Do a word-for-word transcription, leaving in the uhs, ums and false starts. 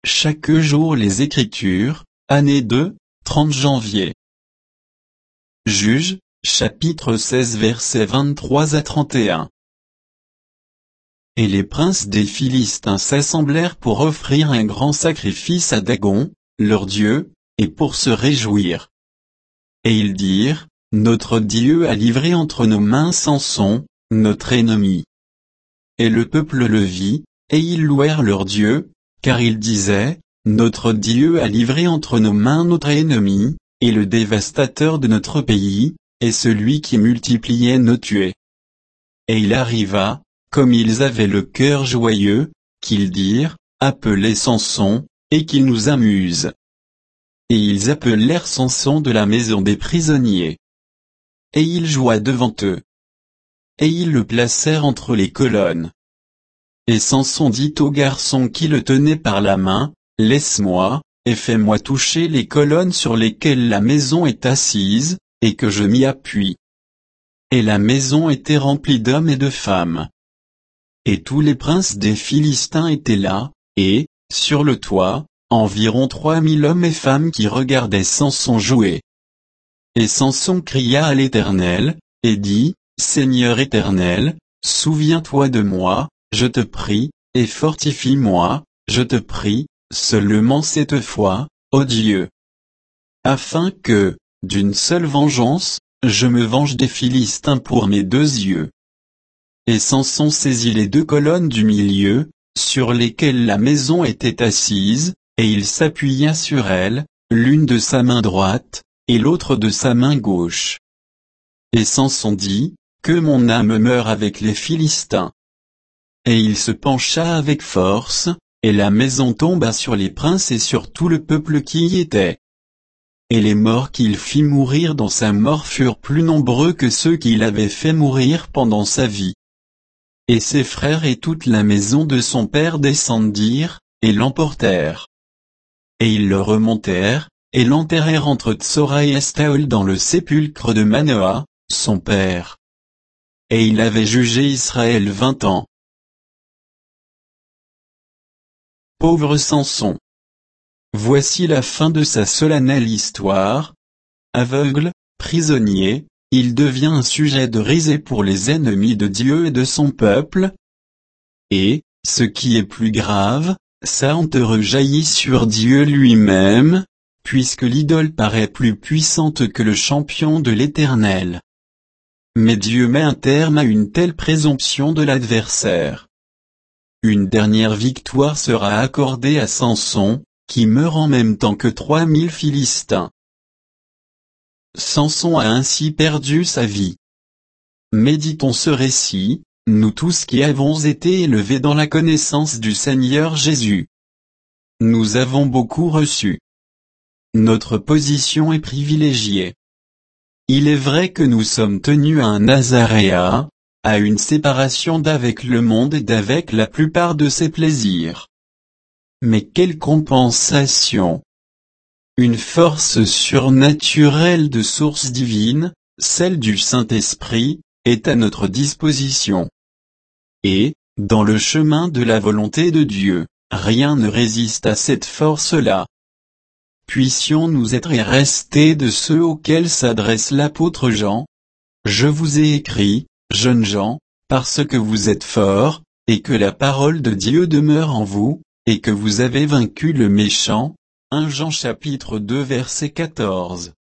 chaque jour les Écritures, année deux, trente janvier. Juges, chapitre seize versets vingt-trois à trente et un. Et les princes des Philistins s'assemblèrent pour offrir un grand sacrifice à Dagon, leur dieu, et pour se réjouir. Et ils dirent, notre Dieu a livré entre nos mains Samson, notre ennemi. Et le peuple le vit, et ils louèrent leur Dieu, car ils disaient, notre Dieu a livré entre nos mains notre ennemi, et le dévastateur de notre pays, et celui qui multipliait nos tués. Et il arriva, comme ils avaient le cœur joyeux, qu'ils dirent, appelez Samson, et qu'il nous amuse. Et ils appelèrent Samson de la maison des prisonniers. Et il joua devant eux. Et ils le placèrent entre les colonnes. Et Samson dit au garçon qui le tenait par la main, laisse-moi, et fais-moi toucher les colonnes sur lesquelles la maison est assise, et que je m'y appuie. Et la maison était remplie d'hommes et de femmes. Et tous les princes des Philistins étaient là, et, sur le toit, environ trois mille hommes et femmes qui regardaient Samson jouer. Et Samson cria à l'Éternel, et dit, Seigneur Éternel, souviens-toi de moi, je te prie, et fortifie-moi, je te prie, seulement cette fois, ô Dieu. Afin que, d'une seule vengeance, je me venge des Philistins pour mes deux yeux. Et Samson saisit les deux colonnes du milieu, sur lesquelles la maison était assise, et il s'appuya sur elles, l'une de sa main droite, et l'autre de sa main gauche. Et Samson dit, que mon âme meure avec les Philistins. Et il se pencha avec force, et la maison tomba sur les princes et sur tout le peuple qui y était. Et les morts qu'il fit mourir dans sa mort furent plus nombreux que ceux qu'il avait fait mourir pendant sa vie. Et ses frères et toute la maison de son père descendirent, et l'emportèrent. Et ils le remontèrent, et l'enterrèrent entre Tsora et Estaol dans le sépulcre de Manoah, son père. Et il avait jugé Israël vingt ans. Pauvre Samson. Voici la fin de sa solennelle histoire. Aveugle, prisonnier, il devient un sujet de risée pour les ennemis de Dieu et de son peuple. Et, ce qui est plus grave, sa honte rejaillit sur Dieu lui-même, puisque l'idole paraît plus puissante que le champion de l'Éternel. Mais Dieu met un terme à une telle présomption de l'adversaire. Une dernière victoire sera accordée à Samson, qui meurt en même temps que trois mille Philistins. Samson a ainsi perdu sa vie. Méditons ce récit, nous tous qui avons été élevés dans la connaissance du Seigneur Jésus. Nous avons beaucoup reçu. Notre position est privilégiée. Il est vrai que nous sommes tenus à un nazaréat, à une séparation d'avec le monde et d'avec la plupart de ses plaisirs. Mais quelle compensation! Une force surnaturelle de source divine, celle du Saint-Esprit, est à notre disposition. Et, dans le chemin de la volonté de Dieu, rien ne résiste à cette force-là. Puissions-nous être et rester de ceux auxquels s'adresse l'apôtre Jean. Je vous ai écrit, jeunes gens, parce que vous êtes forts, et que la parole de Dieu demeure en vous, et que vous avez vaincu le méchant. un Jean chapitre deux verset quatorze.